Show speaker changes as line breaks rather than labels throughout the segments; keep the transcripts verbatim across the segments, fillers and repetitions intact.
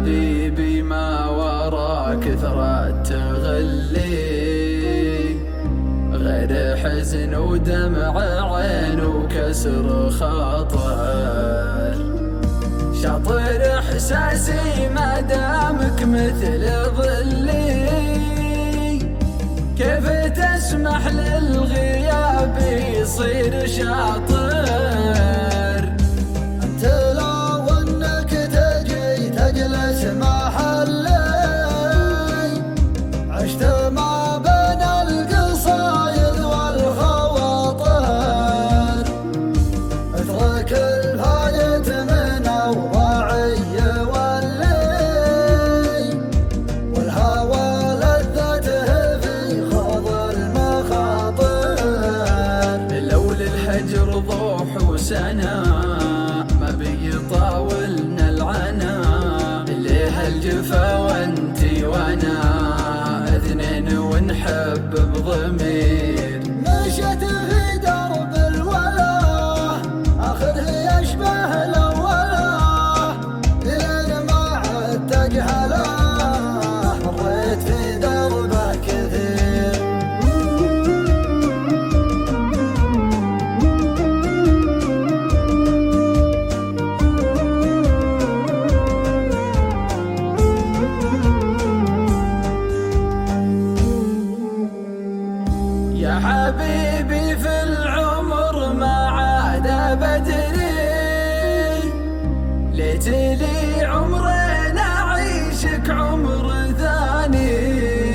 حبيبي ما ورا كثرة تغلي غير حزن ودمع عين وكسر خاطر. شاطر احساسي ما دامك مثل ظلي، كيف تسمح للغياب يصير شاطر.
انت لو انك تجي تجلس محلي، عشت ما بين القصايد والخواطر. اترك الفايت من اوضاعي واللي والهوى لذته في خوض المخاطر.
لو للهجر ضوح وسنا ما بيطاولنا العنا، ليه الجفا وانتي وانا اثنين ونحب بضمير.
مشيت في درب الولا اخذه يشبه الاولا، لين ما عد تجهله مريت في دربه كثير.
يا حبيبي في العمر ما عاد بدري، ليتلي عمرين اعيشك عمر ثاني.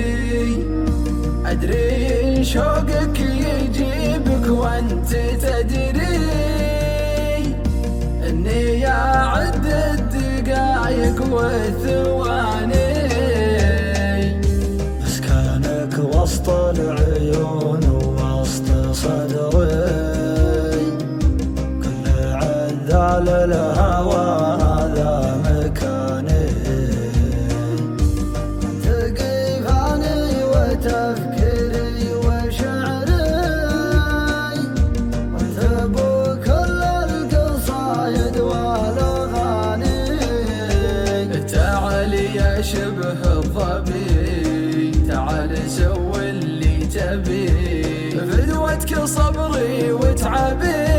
ادري شوقك يجيبك وانت تدري اني اعد الدقايق والثواني.
مسكنك وسط العيون ووسط صدري، كل عذال الهوى هذا مكاني. تقيفاني وتفكيري وشعري، وانت ابو كل القصايد والاغاني.
تعال يا شبه الظبي، تعال سوي اللي تبي، فدوتك صبري وتعبي.